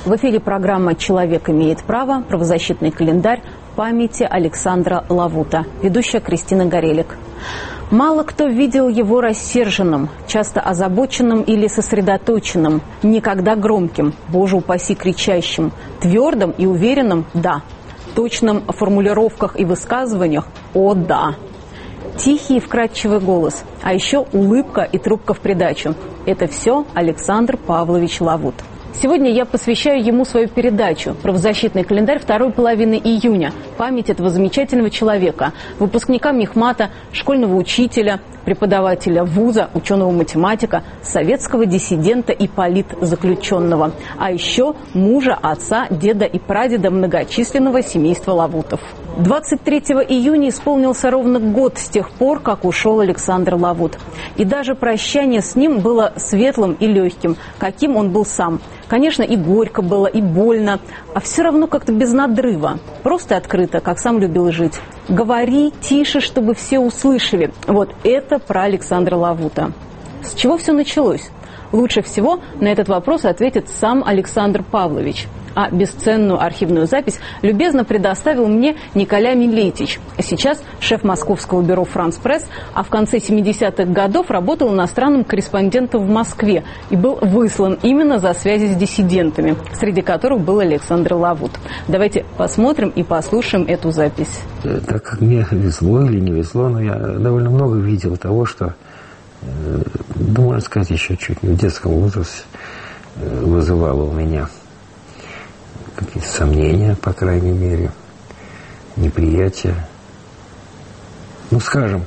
В эфире программа «Человек имеет право», правозащитный календарь памяти Александра Лавута. Ведущая Кристина Горелик. Мало кто видел его рассерженным, часто озабоченным или сосредоточенным, никогда громким, боже упаси, кричащим, твердым и уверенным «да», точным в формулировках и высказываниях «о да». Тихий и вкрадчивый голос, а еще улыбка и трубка в придачу. Это все Александр Павлович Лавут. Сегодня я посвящаю ему свою передачу «Правозащитный календарь второй половины июня. Память этого замечательного человека, выпускника мехмата, школьного учителя, преподавателя вуза, ученого-математика, советского диссидента и политзаключенного, а еще мужа, отца, деда и прадеда многочисленного семейства Лавутов». 23 июня исполнился ровно год с тех пор, как ушел Александр Лавут. И даже прощание с ним было светлым и легким, каким он был сам. Конечно, и горько было, и больно, а все равно как-то без надрыва. Просто открыто, как сам любил жить. «Говори тише, чтобы все услышали». Вот это про Александра Лавута. С чего все началось? Лучше всего на этот вопрос ответит сам Александр Павлович. А бесценную архивную запись любезно предоставил мне Николя Милетич. Сейчас шеф московского бюро «Франс Пресс», а в конце 70-х годов работал иностранным корреспондентом в Москве и был выслан именно за связи с диссидентами, среди которых был Александр Лавут. Давайте посмотрим и послушаем эту запись. Так как мне везло или не везло, но я довольно много видел того, что, можно сказать, еще чуть не в детском возрасте вызывало у меня какие-то сомнения, по крайней мере, неприятие. Ну, скажем,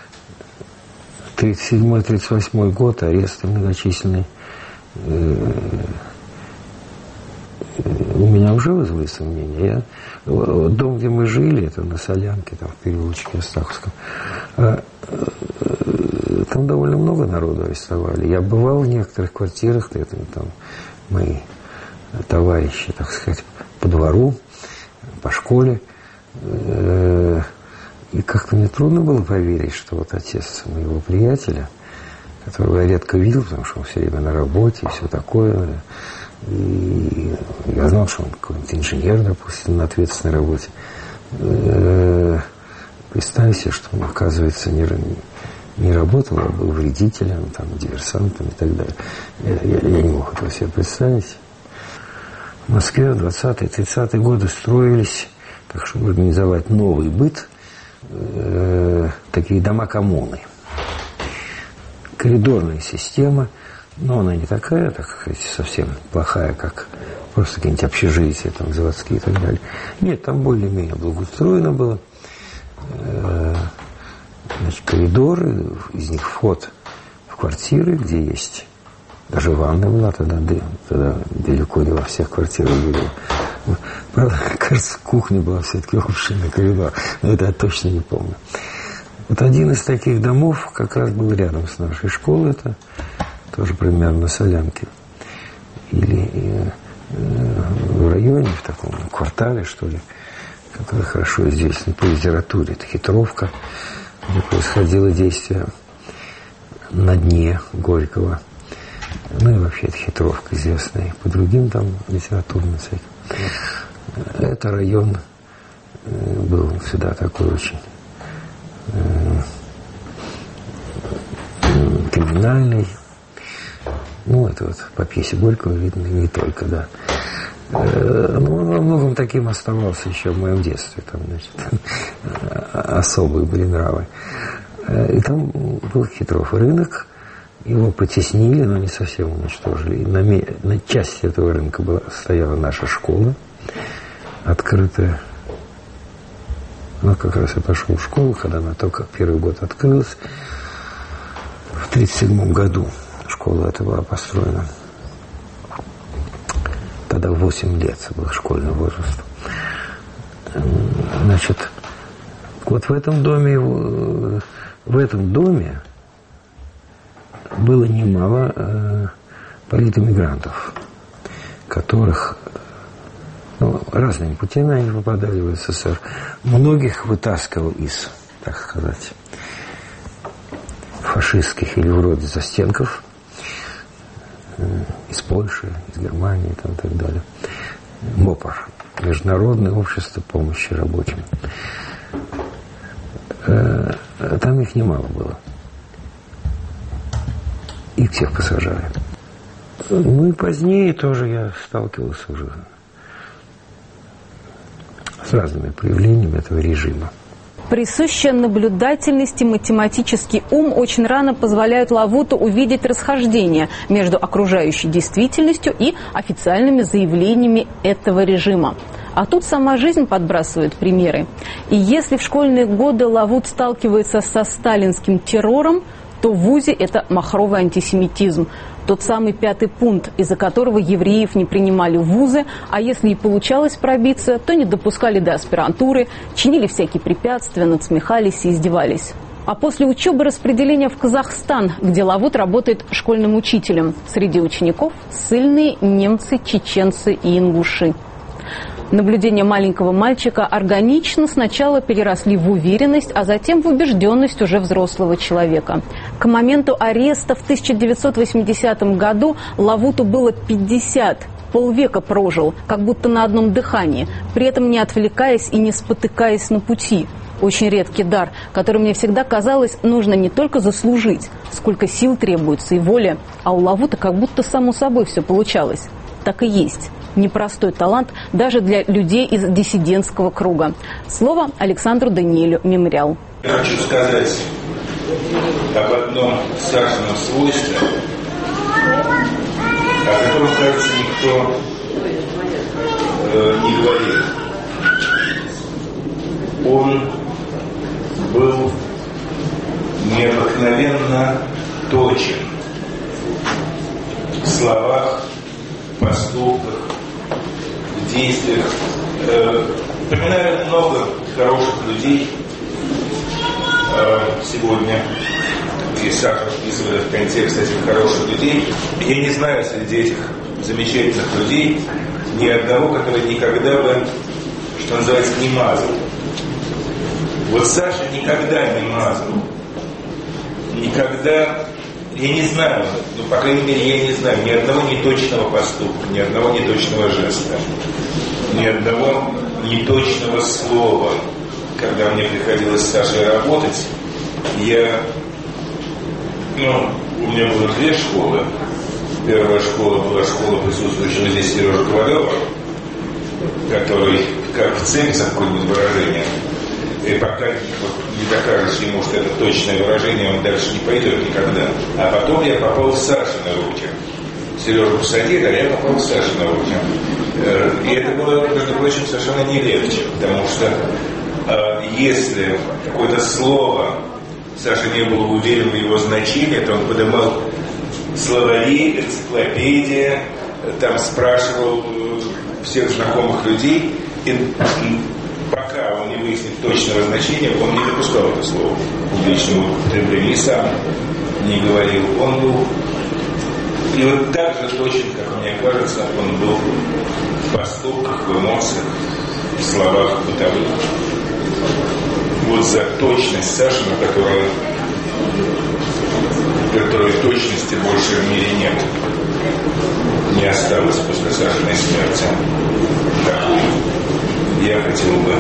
37-38 год, аресты многочисленные, у меня уже вызвали сомнения. Дом, где мы жили, это на Солянке, там в переулочке Астаховском, там довольно много народу арестовали. Я бывал в некоторых квартирах, там мои товарищи, так сказать, по двору, по школе. И как-то мне трудно было поверить, что вот отец моего приятеля, которого я редко видел, потому что он все время на работе и все такое. И я знал, что он какой-нибудь инженер, допустим, на ответственной работе. Представь себе, что он, оказывается, не работал, а был вредителем, там, диверсантом и так далее. Я не мог этого себе представить. В Москве в 20-30-е годы строились, так чтобы организовать новый быт, такие дома-коммуны. Коридорная система, но она не такая, так сказать, совсем плохая, как просто какие-нибудь общежития, там, заводские и так далее. Нет, там более-менее благоустроено было. Значит, коридоры, из них вход в квартиры, где есть. Даже ванна была тогда далеко не во всех квартирах была. Правда, кажется, кухня была все-таки общая на коридор, но это я точно не помню. Вот один из таких домов как раз был рядом с нашей школой, это тоже примерно на Солянке. Или в районе, в таком квартале, что ли, который хорошо известен по литературе. Это Хитровка, где происходило действие на дне Горького. Ну и вообще это Хитровка известная по другим там литературным всяким. Это район был всегда такой очень криминальный. Ну, это вот по пьесе Горького видно и не только, да. Но он во многом таким оставался еще в моем детстве. Там, значит, особые были нравы. И там был Хитров рынок. Его потеснили, но не совсем уничтожили. И на части этого рынка стояла наша школа, открытая. Ну, как раз я пошел в школу, когда она только первый год открылась. В 1937 году школа эта была построена. Тогда 8 лет был школьный возраст. Значит, вот в этом доме было немало политэмигрантов, которых разными путями они попадали в СССР. Многих вытаскивал из, так сказать, фашистских или вроде застенков. из Польши, из Германии и так далее. МОПР, Международное общество помощи рабочим. Там их немало было. И всех посажали. Ну и позднее тоже я сталкивался уже с разными проявлениями этого режима. Присущая наблюдательность и математический ум очень рано позволяют Лавуту увидеть расхождение между окружающей действительностью и официальными заявлениями этого режима. А тут сама жизнь подбрасывает примеры. И если в школьные годы Лавут сталкивается со сталинским террором, то в ВУЗе это махровый антисемитизм. Тот самый 5-й пункт, из-за которого евреев не принимали в вузы, а если и получалось пробиться, то не допускали до аспирантуры, чинили всякие препятствия, надсмехались и издевались. А после учебы распределение в Казахстан, где Лавут работает школьным учителем. Среди учеников ссыльные немцы, чеченцы и ингуши. Наблюдения маленького мальчика органично сначала переросли в уверенность, а затем в убежденность уже взрослого человека. К моменту ареста в 1980 году Лавуту было 50, полвека прожил, как будто на одном дыхании, при этом не отвлекаясь и не спотыкаясь на пути. Очень редкий дар, который мне всегда казалось, нужно не только заслужить, сколько сил требуется и воли, а у Лавута как будто само собой все получалось. Так и есть. Непростой талант даже для людей из диссидентского круга. Слово Александру Даниэлю Мемориал. Я хочу сказать об одном Сашином свойстве, о котором, кажется, никто не говорит. Он был необыкновенно точен в словах, поступках, в действиях. Припоминаю много хороших людей сегодня, и Саша вписывает в контекст этих хороших людей. Я не знаю среди этих замечательных людей ни одного, который никогда бы, что называется, не мазал. Вот Саша никогда не мазал. Никогда, я не знаю, ну, по крайней мере, я не знаю ни одного неточного поступка, ни одного неточного жеста, ни одного неточного слова. Когда мне приходилось с Сашей работать, у меня было две школы. Первая школа была школа присутствующего здесь Сережи Ковалева, который, как в цепь, за какое-нибудь выражение, и пока не докажешь ему, что это точное выражение, он дальше не пойдет никогда. А потом я попал в Сашины руки. Сережу посадили, а я попал в Сашины руки. И это было, между прочим, совершенно не легче, потому что если какое-то слово Саша не был уверен в его значении, то он поднимал словари, энциклопедии, там спрашивал всех знакомых людей, и пока он не выяснит точного значения, он не допускал это слово к публичному употреблению и сам не говорил. Он был, и вот так же точен, как мне кажется, он был в поступках, в эмоциях, в словах бытовых. Вот за точность Сашина, которой точности больше в мире нет, не осталось после Сашиной смерти. Такую я хотел бы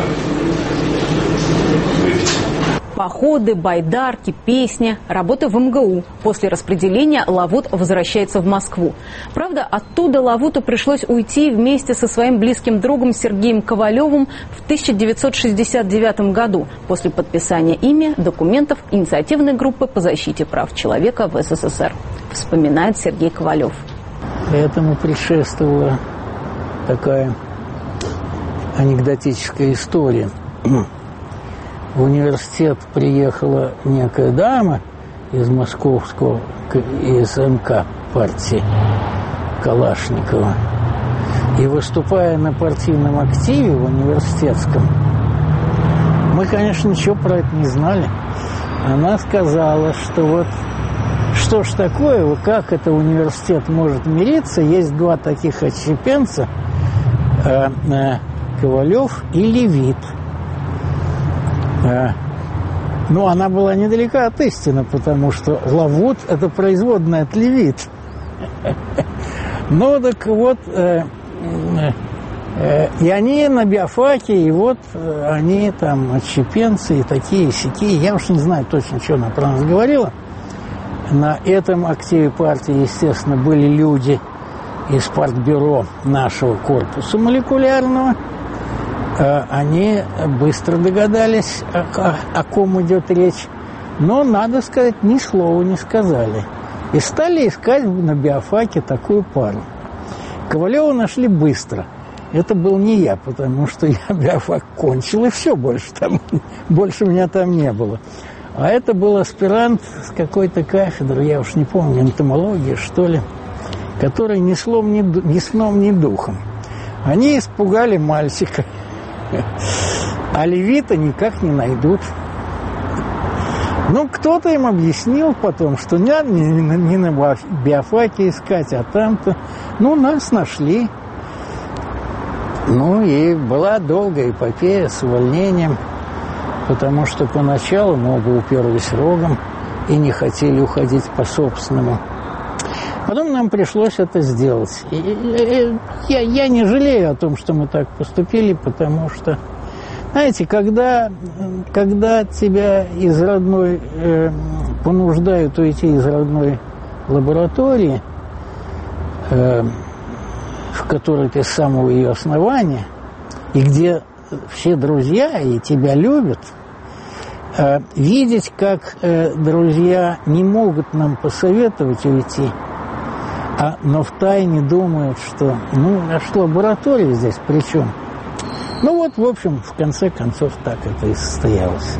выпить. Походы, байдарки, песни, работа в МГУ. После распределения Лавут возвращается в Москву. Правда, оттуда Лавуту пришлось уйти вместе со своим близким другом Сергеем Ковалевым в 1969 году после подписания ими документов инициативной группы по защите прав человека в СССР. Вспоминает Сергей Ковалев. Этому предшествовала такая анекдотическая история. В университет приехала некая дама из московского, из МК партии Калашникова. И выступая на партийном активе в университетском, мы, конечно, ничего про это не знали. Она сказала, что вот что ж такое, как это университет может мириться, есть два таких отщепенца, Ковалев и Левит. Но она была недалека от истины, потому что Лавут – это производная от Левит. Ну, так вот, и они на биофаке, и вот они там отщепенцы, и такие, и сякие. Я уж не знаю точно, что она про нас говорила. На этом активе партии, естественно, были люди из партбюро нашего корпуса молекулярного. Они быстро догадались, о ком идет речь. Но, надо сказать, ни слова не сказали. И стали искать на биофаке такую пару. Ковалева нашли быстро. Это был не я, потому что я биофак кончил, и все, больше меня там не было. А это был аспирант с какой-то кафедры, я уж не помню, энтомологии, что ли, который ни сном, ни духом. Они испугали мальчика, а левита никак не найдут. Ну, кто-то им объяснил потом, что не на биофаке искать, а там-то. Ну, нас нашли. Ну, и была долгая эпопея с увольнением, потому что поначалу мы оба уперлись рогом и не хотели уходить по-собственному. Потом нам пришлось это сделать. И я не жалею о том, что мы так поступили, потому что, знаете, когда тебя из родной понуждают уйти из родной лаборатории, в которой ты с самого ее основания, и где все друзья и тебя любят, видеть, как друзья не могут нам посоветовать уйти, но втайне думают, что, лаборатория здесь при чем? Ну вот, в общем, в конце концов, так это и состоялось.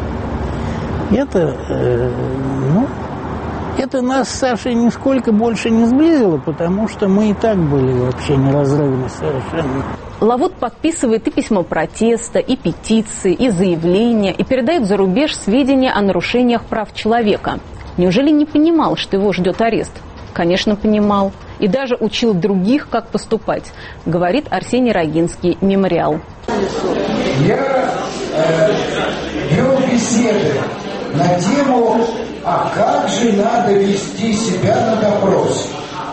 Это нас с Сашей нисколько больше не сблизило, потому что мы и так были вообще неразрывны совершенно. Лавут подписывает и письмо протеста, и петиции, и заявления, и передает за рубеж сведения о нарушениях прав человека. Неужели не понимал, что его ждет арест? Конечно, понимал. И даже учил других, как поступать, говорит Арсений Рогинский, «Мемориал». Я вел беседы на тему, а как же надо вести себя на допросе.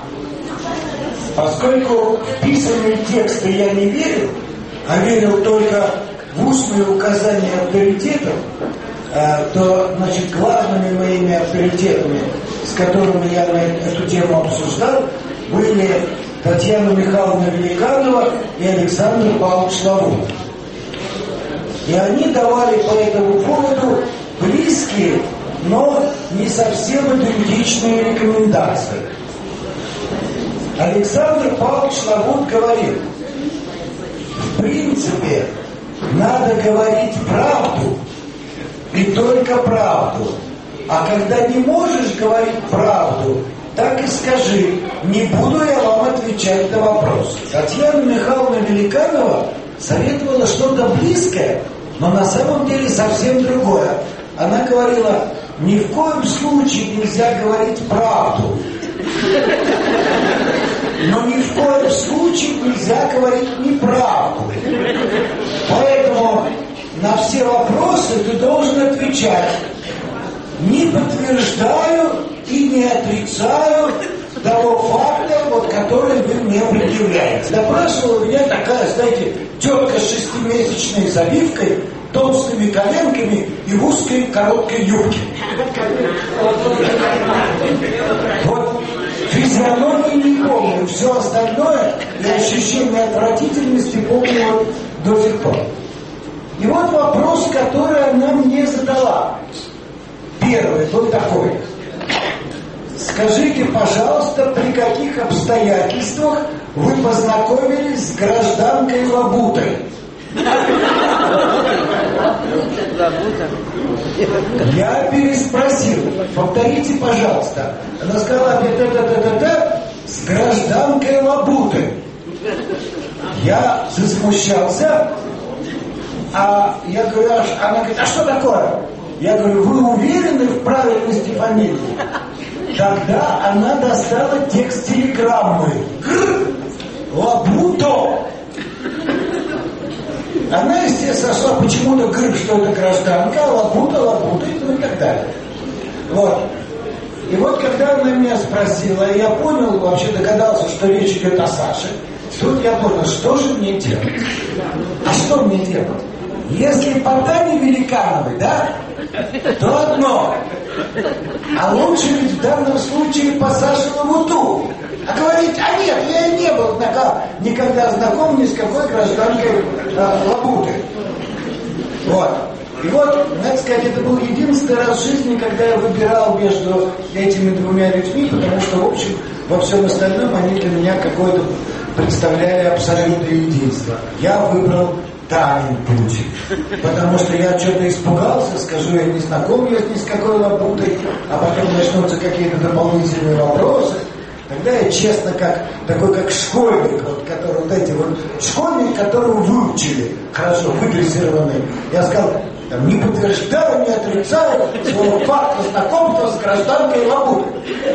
Поскольку в писанные тексты я не верил, а верил только в устные указания авторитетов, то, главными моими авторитетами, с которыми я эту тему обсуждал, были Татьяна Михайловна Великанова и Александр Павлович Лавут. И они давали по этому поводу близкие, но не совсем идентичные рекомендации. Александр Павлович Лавут говорил: в принципе, надо говорить правду и только правду. А когда не можешь говорить правду, так и скажи: не буду я вам отвечать на вопросы. Татьяна Михайловна Великанова советовала что-то близкое, но на самом деле совсем другое. Она говорила: ни в коем случае нельзя говорить правду, но ни в коем случае нельзя говорить неправду. Поэтому на все вопросы ты должен отвечать: не подтверждаю и не отрицаю того факта, который вы мне предъявляете. Допрашивала меня такая, знаете, тетка с 6-месячной завивкой, толстыми коленками и в узкой короткой юбке. Вот физиономии не помню, все остальное и ощущение отвратительности помню до сих пор. И вот вопрос, который она мне задала. Первый был такой: скажите, пожалуйста, при каких обстоятельствах вы познакомились с гражданкой Лабутой? Я переспросил: повторите, пожалуйста. Она сказала: с гражданкой Лабутой. Я засмущался, а я говорю: она говорит: а что такое? Я говорю: вы уверены в правильности фамилии? Тогда она достала текст телеграммы. Лабуто. Она, естественно, сошла почему-то что это гражданка, Лабута, ну и так далее. Вот. И вот когда она меня спросила, я понял, вообще догадался, что речь идет о Саше, тут я понял, что же мне делать? А что мне делать? Если по Тане Великановой, да, то одно. А лучше ведь в данном случае по Саше Лавуту. А говорить, а нет, я и не был никогда знаком ни с какой гражданкой Лабуты. Вот. И вот, надо сказать, это был единственный раз в жизни, когда я выбирал между этими двумя людьми, потому что, в общем, во всем остальном они для меня какое-то представляли абсолютное единство. Я выбрал Танин путь, потому что я что-то испугался, скажу, я не знаком я ни с какой Лабутой, а потом начнутся какие-то дополнительные вопросы. Тогда я честно, как школьник, вот, который вот эти вот школьник, которого выучили, хорошо выдрессированный, я сказал, не подтверждаю, не отрицаю своего факта знакомства с гражданкой Лабутой.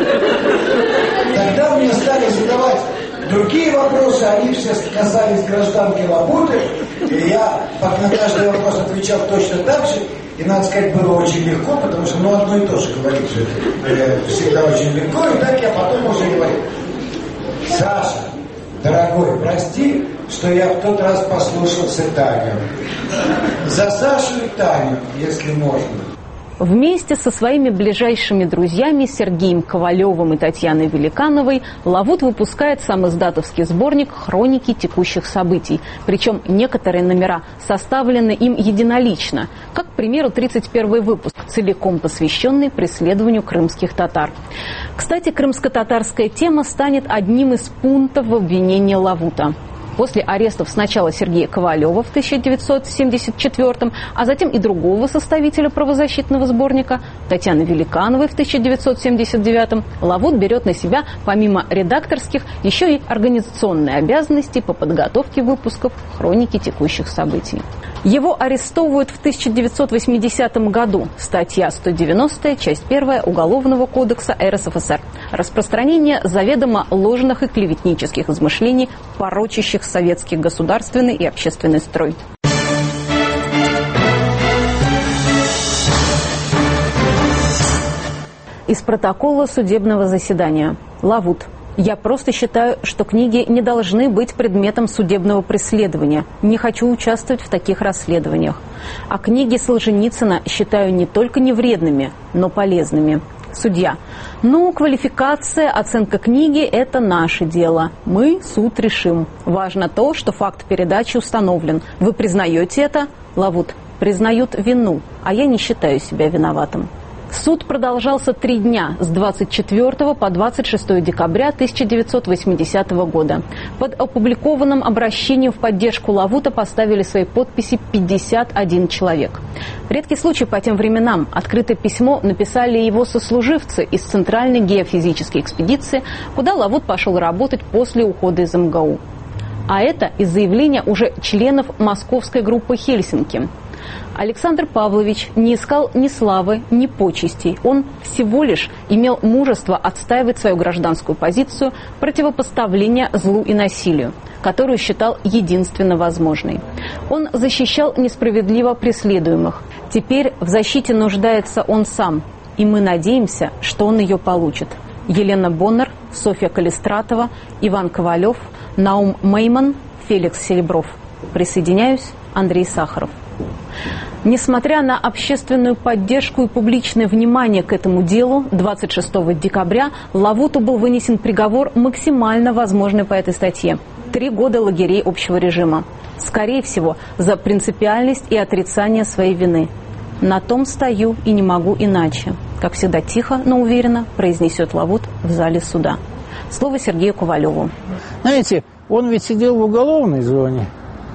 Тогда мне стали задавать другие вопросы, они все касались гражданки Лабуты, и я на каждый вопрос отвечал точно так же. И, надо сказать, было очень легко, потому что, одно и то же говорить же всегда очень легко, и так я потом уже говорил. Саша, дорогой, прости, что я в тот раз послушался Таню. За Сашу и Таню, если можно. Вместе со своими ближайшими друзьями Сергеем Ковалевым и Татьяной Великановой Лавут выпускает самиздатовский сборник «Хроники текущих событий». Причем некоторые номера составлены им единолично. Как, к примеру, 31-й выпуск, целиком посвященный преследованию крымских татар. Кстати, крымско-татарская тема станет одним из пунктов в обвинении Лавута. После арестов сначала Сергея Ковалева в 1974, а затем и другого составителя правозащитного сборника Татьяны Великановой в 1979, Лавут берет на себя, помимо редакторских, еще и организационные обязанности по подготовке выпусков «Хроники текущих событий». Его арестовывают в 1980 году. Статья 190, часть 1 Уголовного кодекса РСФСР. Распространение заведомо ложных и клеветнических измышлений, порочащих советский государственный и общественный строй. Из протокола судебного заседания. Лавут. Я просто считаю, что книги не должны быть предметом судебного преследования. Не хочу участвовать в таких расследованиях. А книги Солженицына считаю не только невредными, но полезными. Судья. Квалификация, оценка книги – это наше дело. Мы суд решим. Важно то, что факт передачи установлен. Вы признаете это? Лавут. Признают вину, а я не считаю себя виноватым. Суд продолжался 3 дня, с 24 по 26 декабря 1980 года. Под опубликованным обращением в поддержку Лавута поставили свои подписи 51 человек. Редкий случай по тем временам. Открытое письмо написали его сослуживцы из Центральной геофизической экспедиции, куда Лавут пошел работать после ухода из МГУ. А это из заявления уже членов московской группы «Хельсинки». Александр Павлович не искал ни славы, ни почестей. Он всего лишь имел мужество отстаивать свою гражданскую позицию противопоставления злу и насилию, которую считал единственно возможной. Он защищал несправедливо преследуемых. Теперь в защите нуждается он сам, и мы надеемся, что он ее получит. Елена Боннер, Софья Калистратова, Иван Ковалев, Наум Мейман, Феликс Серебров. Присоединяюсь, Андрей Сахаров. Несмотря на общественную поддержку и публичное внимание к этому делу, 26 декабря Лавуту был вынесен приговор, максимально возможный по этой статье. 3 года лагерей общего режима. Скорее всего, за принципиальность и отрицание своей вины. На том стою и не могу иначе. Как всегда тихо, но уверенно произнесет Лавут в зале суда. Слово Сергею Ковалеву. Знаете, он ведь сидел в уголовной зоне.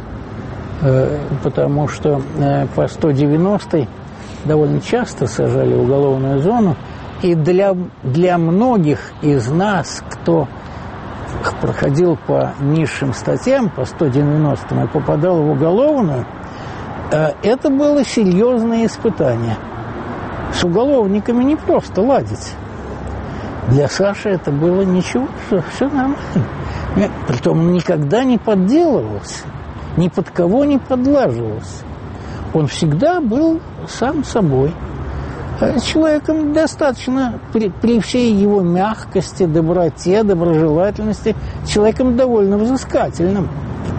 Потому что по 190-й довольно часто сажали в уголовную зону. И для многих из нас, кто проходил по низшим статьям, по 190-м, и попадал в уголовную, это было серьезное испытание. С уголовниками не просто ладить. Для Саши это было ничего, все нормально. Притом он никогда не подделывался. Ни под кого не подлаживался. Он всегда был сам собой. человеком достаточно, при всей его мягкости, доброте, доброжелательности, человеком довольно взыскательным.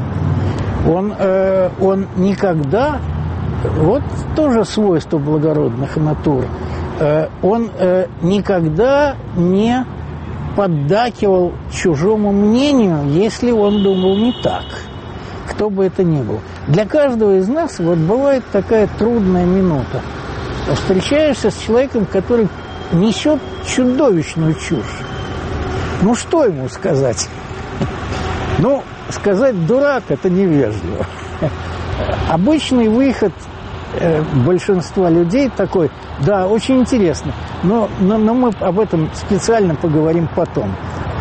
Он никогда, вот тоже свойство благородных натур, он никогда не поддакивал чужому мнению, если он думал не так, кто бы это ни был. Для каждого из нас вот бывает такая трудная минута. Встречаешься с человеком, который несет чудовищную чушь. Ну, что ему сказать? Ну, сказать «дурак» – это невежливо. Обычный выход большинства людей такой: да, очень интересно, но мы об этом специально поговорим потом.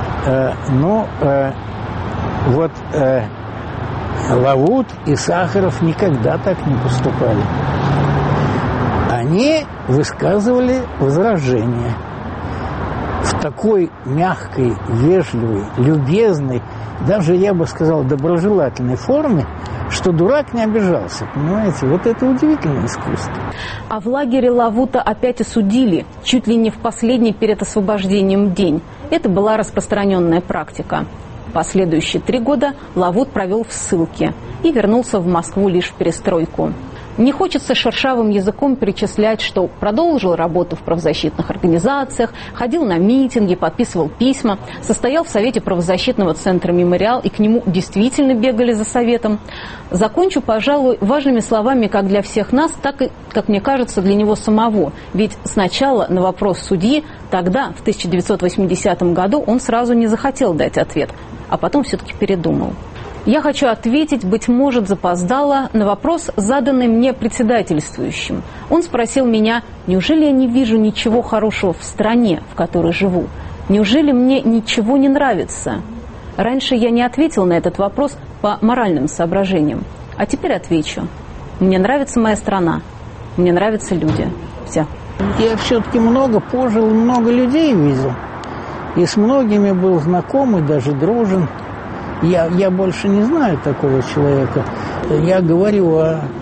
Лавут и Сахаров никогда так не поступали. Они высказывали возражения в такой мягкой, вежливой, любезной, даже, я бы сказал, доброжелательной форме, что дурак не обижался, понимаете? Вот это удивительное искусство. А в лагере Лавута опять осудили, чуть ли не в последний перед освобождением день. Это была распространенная практика. Последующие 3 года Лавут провел в ссылке и вернулся в Москву лишь в перестройку. Не хочется шершавым языком перечислять, что продолжил работу в правозащитных организациях, ходил на митинги, подписывал письма, состоял в Совете правозащитного центра «Мемориал», и к нему действительно бегали за советом. Закончу, пожалуй, важными словами как для всех нас, так и, как мне кажется, для него самого. Ведь сначала на вопрос судьи, тогда, в 1980 году, он сразу не захотел дать ответ, а потом все-таки передумал. Я хочу ответить, быть может, запоздало, на вопрос, заданный мне председательствующим. Он спросил меня, неужели я не вижу ничего хорошего в стране, в которой живу? Неужели мне ничего не нравится? Раньше я не ответил на этот вопрос по моральным соображениям. А теперь отвечу. Мне нравится моя страна. Мне нравятся люди. Все. Я все-таки много пожил, много людей видел. И с многими был знаком и даже дружен. Я больше не знаю такого человека. Я говорю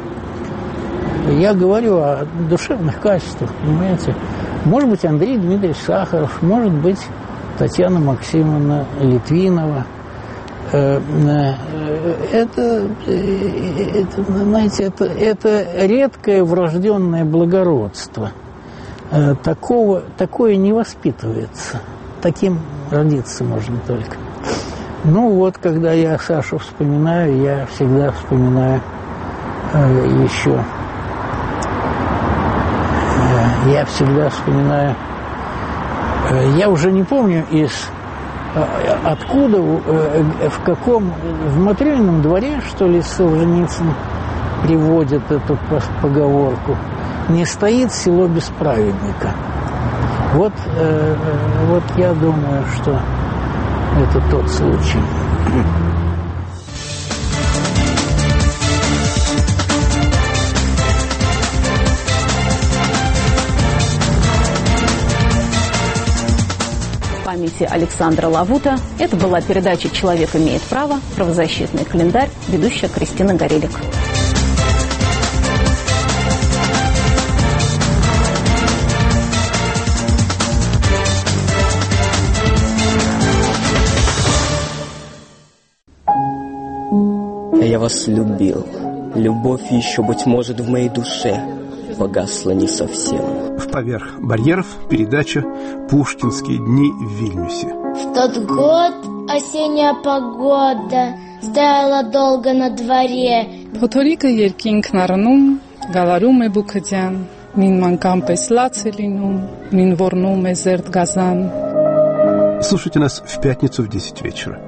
о душевных качествах, понимаете. Может быть, Андрей Дмитриевич Сахаров, может быть, Татьяна Максимовна Литвинова. Это редкое врожденное благородство. Такое не воспитывается. Таким родиться можно только. Ну вот, когда я Сашу вспоминаю, я всегда вспоминаю еще. Я всегда вспоминаю. Я уже не помню откуда, в каком, в Матрёнином дворе, что ли, Солженицын приводит эту поговорку: «Не стоит село без праведника». Вот я думаю, что это тот случай. В памяти Александра Лавута это была передача «Человек имеет право», правозащитный календарь, ведущая Кристина Горелик. Я вас любил. Любовь еще, быть может, в моей душе погасла не совсем. В «Поверх барьеров» передача «Пушкинские дни в Вильнюсе». В тот год осенняя погода стояла долго на дворе. Փոթորիկը երկինքն առնում, գալարում է բուքդյան, մին մանկան պես լաց է լինում, մին ոռնում է զերդ գազան. Слушайте нас в пятницу в 10 вечера.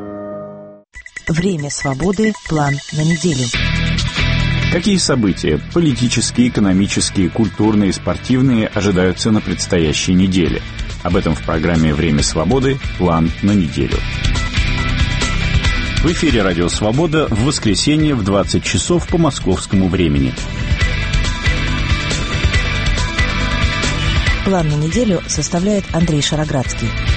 Время свободы. План на неделю. Какие события – политические, экономические, культурные, спортивные – ожидаются на предстоящей неделе? Об этом в программе «Время свободы. План на неделю». В эфире «Радио Свобода» в воскресенье в 20 часов по московскому времени. План на неделю составляет Андрей Шароградский.